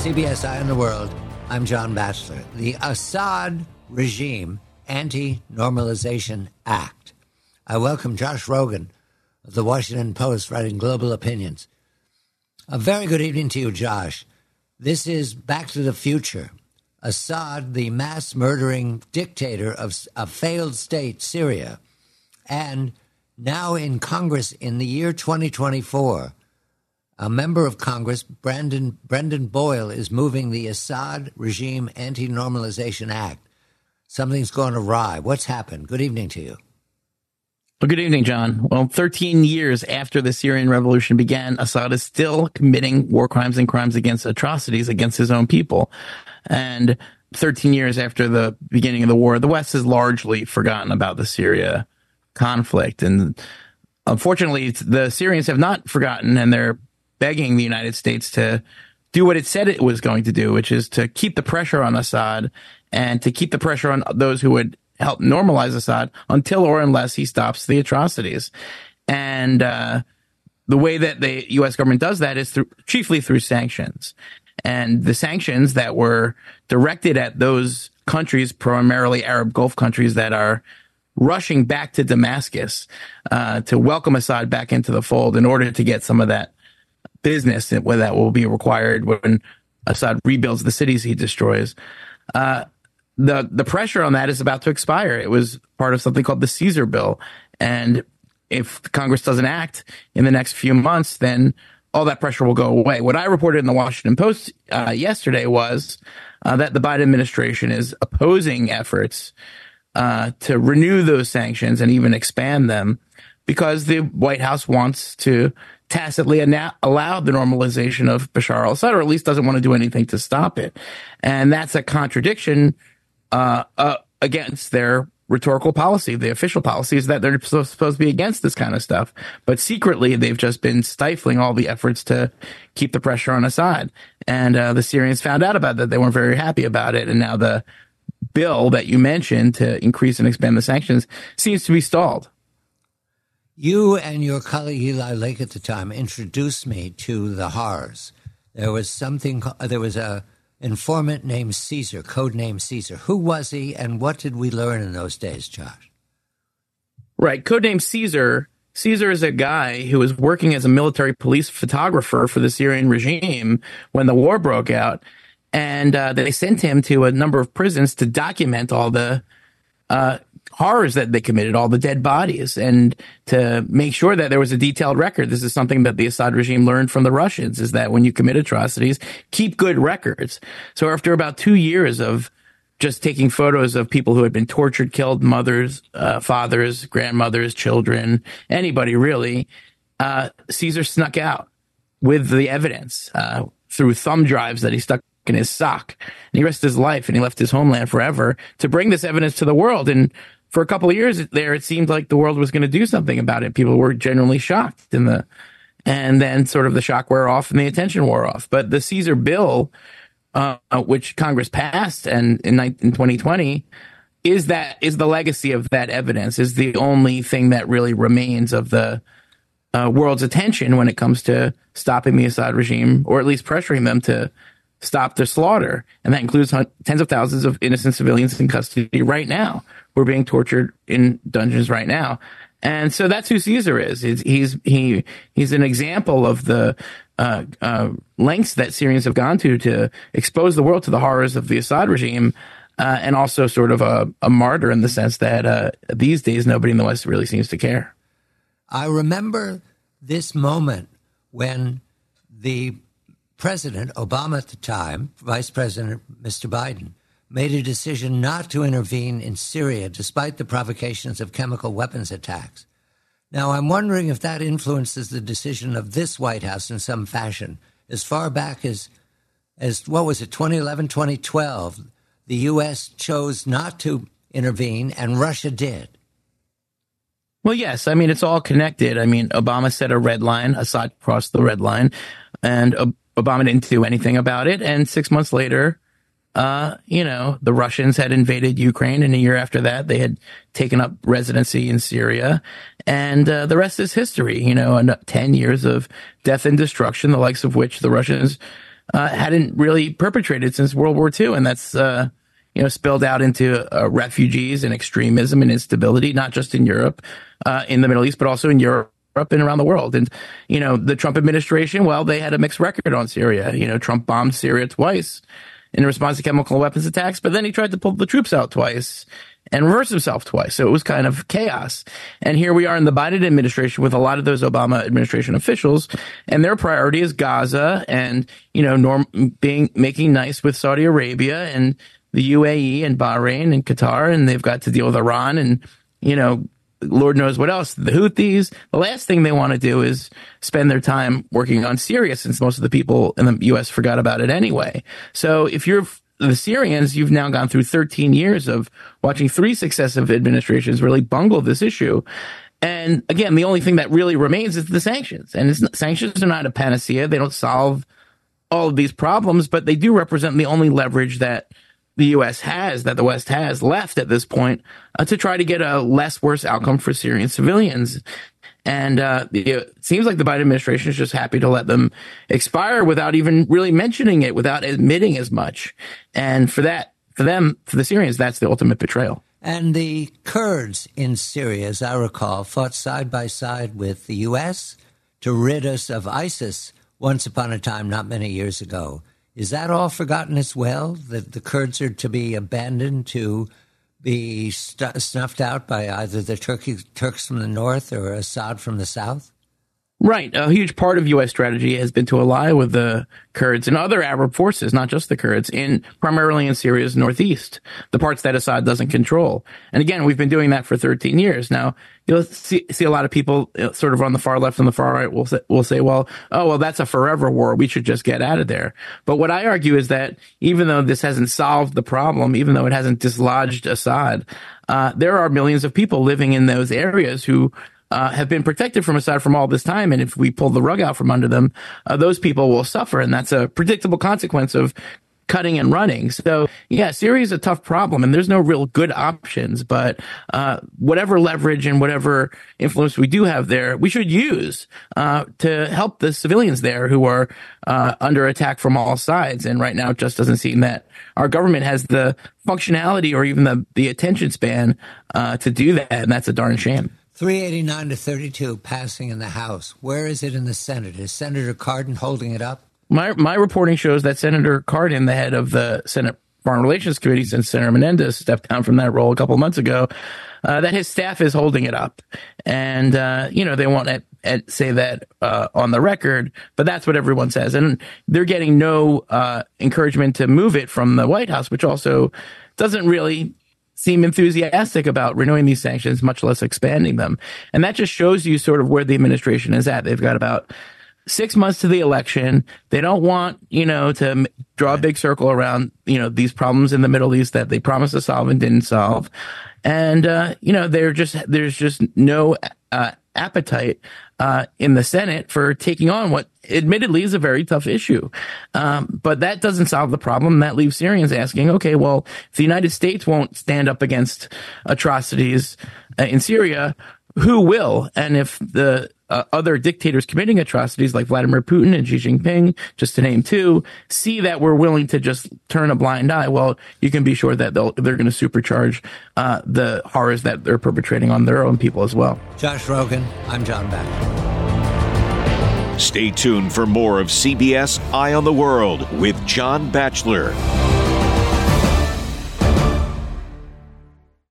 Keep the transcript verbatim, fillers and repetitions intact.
C B S Eye on the World. I'm John Batchelor. The Assad Regime Anti-Normalization Act. I welcome Josh Rogin of the Washington Post, writing global opinions. A very good evening to you, Josh. This is Back to the Future. Assad, the mass-murdering dictator of a failed state, Syria, and now in Congress in the year twenty twenty-four, a member of Congress, Brandon, Brendan Boyle, is moving the Assad Regime Anti-Normalization Act. Something's gone awry. What's happened? Good evening to you. Well, good evening, John. Well, thirteen years after the Syrian revolution began, Assad is still committing war crimes and crimes against atrocities against his own people. And thirteen years after the beginning of the war, the West has largely forgotten about the Syria conflict. And unfortunately, the Syrians have not forgotten, and they're begging the United States to do what it said it was going to do, which is to keep the pressure on Assad and to keep the pressure on those who would help normalize Assad until or unless he stops the atrocities. And uh, the way that the U S government does that is through, chiefly through sanctions. And the sanctions that were directed at those countries, primarily Arab Gulf countries, that are rushing back to Damascus uh, to welcome Assad back into the fold in order to get some of that business that will be required when Assad rebuilds the cities he destroys. Uh, the the pressure on that is about to expire. It was part of something called the Caesar Bill. And if Congress doesn't act in the next few months, then all that pressure will go away. What I reported in the Washington Post uh, yesterday was uh, that the Biden administration is opposing efforts uh, to renew those sanctions and even expand them because the White House wants to tacitly allow the normalization of Bashar al-Assad, or at least doesn't want to do anything to stop it. And that's a contradiction uh, uh, against their rhetorical policy. The official policy is that they're supposed to be against this kind of stuff. But secretly, they've just been stifling all the efforts to keep the pressure on Assad. And uh, the Syrians found out about that. They weren't very happy about it. And now the bill that you mentioned to increase and expand the sanctions seems to be stalled. You and your colleague Eli Lake at the time introduced me to the horrors. There was something, there was a informant named Caesar, codename Caesar. Who was he, and what did we learn in those days, Josh? Right, codename Caesar. Caesar is a guy who was working as a military police photographer for the Syrian regime when the war broke out, and uh, they sent him to a number of prisons to document all the uh horrors that they committed, all the dead bodies, and to make sure that there was a detailed record. This is something that the Assad regime learned from the Russians, is that when you commit atrocities, keep good records. So after about two years of just taking photos of people who had been tortured, killed, mothers, uh, fathers, grandmothers, children, anybody really, uh, Caesar snuck out with the evidence uh, through thumb drives that he stuck in his sock. And he risked his life and he left his homeland forever to bring this evidence to the world. And for a couple of years there, it seemed like the world was going to do something about it. People were genuinely shocked, in the, and then sort of the shock wore off and the attention wore off. But the Caesar bill, uh, which Congress passed and in, in twenty twenty, is that is the legacy of that evidence, is the only thing that really remains of the uh, world's attention when it comes to stopping the Assad regime, or at least pressuring them to stop their slaughter. And that includes tens of thousands of innocent civilians in custody right now. We're being tortured in dungeons right now. And so that's who Caesar is. He's, he's, he, he's an example of the uh, uh, lengths that Syrians have gone to to expose the world to the horrors of the Assad regime, uh, and also sort of a, a martyr in the sense that uh, these days nobody in the West really seems to care. I remember this moment when the President Obama at the time, Vice President Mister Biden, made a decision not to intervene in Syria despite the provocations of chemical weapons attacks. Now, I'm wondering if that influences the decision of this White House in some fashion. As far back as, as what was it, twenty eleven, twenty twelve, the U S chose not to intervene and Russia did. Well, yes. I mean, it's all connected. I mean, Obama set a red line, Assad crossed the red line, and uh, Obama didn't do anything about it. And six months later, uh, you know, the Russians had invaded Ukraine, and a year after that, they had taken up residency in Syria. And uh, the rest is history, you know, and ten years of death and destruction, the likes of which the Russians uh, hadn't really perpetrated since World War Two. And that's, uh, you know, spilled out into uh, refugees and extremism and instability, not just in Europe, uh, in the Middle East, but also in Europe and around the world. And, you know, the Trump administration, well, they had a mixed record on Syria. You know, Trump bombed Syria twice in response to chemical weapons attacks, but then he tried to pull the troops out twice and reverse himself twice. So it was kind of chaos. And here we are in the Biden administration with a lot of those Obama administration officials, and their priority is Gaza and, you know, norm being making nice with Saudi Arabia and the U A E and Bahrain and Qatar, and they've got to deal with Iran and, you know, Lord knows what else, the Houthis. The last thing they want to do is spend their time working on Syria, since most of the people in the U S forgot about it anyway. So if you're the Syrians, you've now gone through thirteen years of watching three successive administrations really bungle this issue. And again, the only thing that really remains is the sanctions. And it's not, sanctions are not a panacea. They don't solve all of these problems, but they do represent the only leverage that the U S has, that the West has left at this point, uh, to try to get a less worse outcome for Syrian civilians. And uh, it seems like the Biden administration is just happy to let them expire without even really mentioning it, without admitting as much. And for that, for them, for the Syrians, that's the ultimate betrayal. And the Kurds in Syria, as I recall, fought side by side with the U S to rid us of ISIS once upon a time, not many years ago. Is that all forgotten as well, that the Kurds are to be abandoned, to be st- snuffed out by either the Turkey, Turks from the north or Assad from the south? Right. A huge part of U S strategy has been to ally with the Kurds and other Arab forces, not just the Kurds, in primarily in Syria's northeast, the parts that Assad doesn't control. And again, we've been doing that for thirteen years. Now, you'll see, see a lot of people sort of on the far left and the far right will say, will say, well, oh, well, that's a forever war. We should just get out of there. But what I argue is that even though this hasn't solved the problem, even though it hasn't dislodged Assad, uh, there are millions of people living in those areas who Uh, have been protected from Assad from all this time. And if we pull the rug out from under them, uh, those people will suffer. And that's a predictable consequence of cutting and running. So, yeah, Syria is a tough problem, and there's no real good options. But uh, whatever leverage and whatever influence we do have there, we should use uh, to help the civilians there who are uh, under attack from all sides. And right now, it just doesn't seem that our government has the functionality or even the, the attention span uh, to do that. And that's a darn shame. three eighty-nine to thirty-two passing in the House. Where is it in the Senate? Is Senator Cardin holding it up? My my reporting shows that Senator Cardin, the head of the Senate Foreign Relations Committee, since Senator Menendez stepped down from that role a couple of months ago, uh, that his staff is holding it up. And, uh, you know, they won't at, at say that uh, on the record, but that's what everyone says. And they're getting no uh, encouragement to move it from the White House, which also doesn't really seem enthusiastic about renewing these sanctions, much less expanding them. And that just shows you sort of where the administration is at. They've got about six months to the election. They don't want, you know, to draw a big circle around, you know, these problems in the Middle East that they promised to solve and didn't solve. And, uh, you know, they're just, there's just no uh, appetite uh, in the Senate for taking on what admittedly is a very tough issue. Um, but that doesn't solve the problem. That leaves Syrians asking, okay, well, if the United States won't stand up against atrocities uh, in Syria, who will? And if the uh, other dictators committing atrocities like Vladimir Putin and Xi Jinping, just to name two, see that we're willing to just turn a blind eye, well, you can be sure that they'll, they're going to supercharge uh, the horrors that they're perpetrating on their own people as well. Josh Rogin, I'm John Batchelor. Stay tuned for more of C B S Eye on the World with John Batchelor.